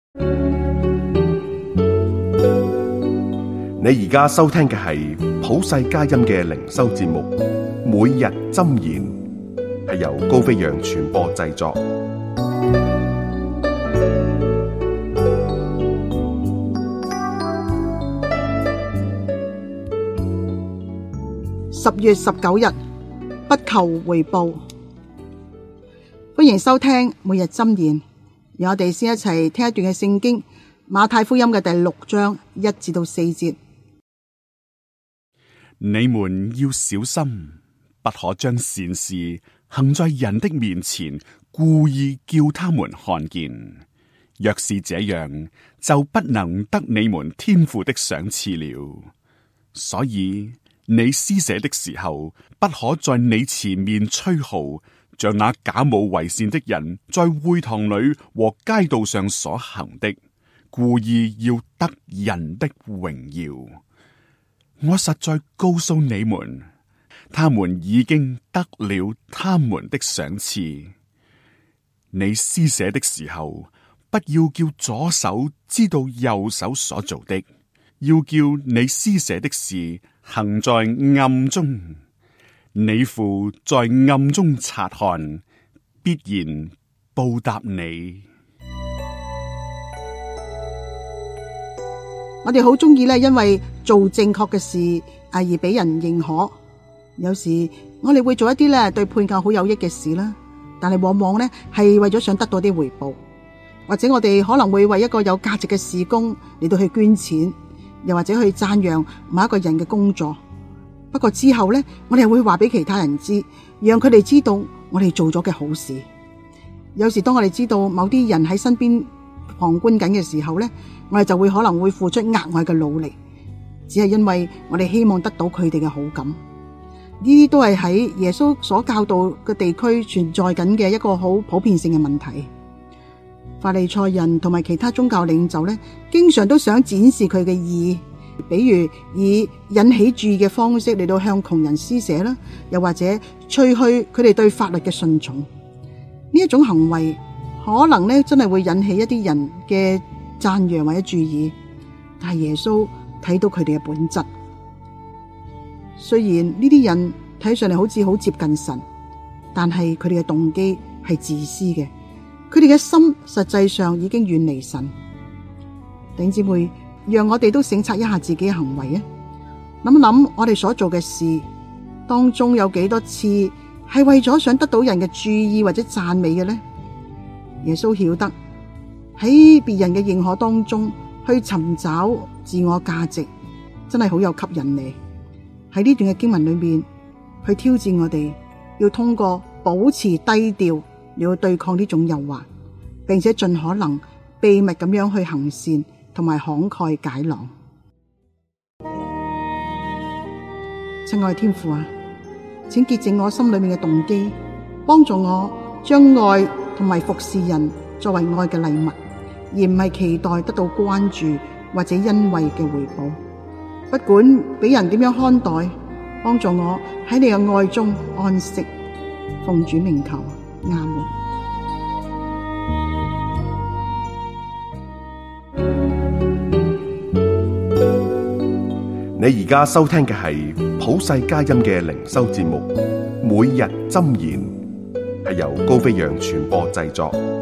你而家收聽嘅係普世佳音嘅靈修節目，每日箴言，係由高飛揚傳播製作。 10月19日，不求回報。歡迎收聽每日箴言。讓我哋先一齊聽一段嘅聖經，馬太福音嘅第6章1至4節。 你們要小心，不可將善事行在人的面前，故意叫他們看見。若是這樣，就不能得你們天父的賞賜了。所以你施捨的時候，不可在你前面吹號，像那假冒為善的人在會堂裏和街道上所行的，故意要得人的榮耀。我實在告訴你們，他們已經得了他們的賞賜。你施捨的時候，不要叫左手知道右手所做的，要叫你施捨的事行在暗中。你父在暗中察看，必然報答你。 我哋好中意因為做正確嘅事而俾人認可。有時我哋會做一啲對配偶好有益嘅事啦，但係往往係為咗想得到啲回報，或者我哋可能會為一個有價值嘅事工嚟到去捐錢，又或者去讚揚某一個人嘅工作。不過之後我哋會話俾其他人知，讓佢哋知道我哋做咗嘅好事。有時當我哋知道某啲人喺身邊旁觀緊嘅時候我哋就會可能會付出額外嘅努力，只係因為我哋希望得到佢哋嘅好感。呢啲都係喺耶穌所教導嘅地區存在緊嘅一個好普遍性嘅問題。法利賽人同埋其他宗教領袖經常都想展示佢嘅義，比如以引起注意嘅方式嚟到向窮人施捨啦，又或者吹噓佢哋對法律嘅順從。呢一種行為可能真係會引起一啲人嘅讚揚或者注意，但係耶穌睇到佢哋嘅本質。雖然呢啲人睇上嚟好似好接近神，但係佢哋嘅動機係自私嘅，佢哋嘅心實際上已經遠離神。弟兄姊妹，讓我哋都省察一下自己嘅行為啊！諗一諗我哋所做嘅事當中有幾多次係為咗想得到人嘅注意或者讚美嘅呢？耶穌曉得喺別人嘅認可當中去尋找自我價值，真係好有吸引力。喺呢段嘅經文裏面，去挑戰我哋要通過保持低調，要對抗呢種誘惑，並且盡可能秘密咁樣去行善，同埋慷慨解囊。親愛天父啊，請潔淨我心裏面嘅動機，幫助我將愛同埋服侍人作為愛嘅禮物，而唔係期待得到關注或者恩惠嘅回報。不管俾人點樣看待，幫助我喺你嘅愛中安息。奉主名求，阿門。 你而家收聽嘅係普世佳音嘅靈修節目，每日箴言，係由高飛揚傳播製作。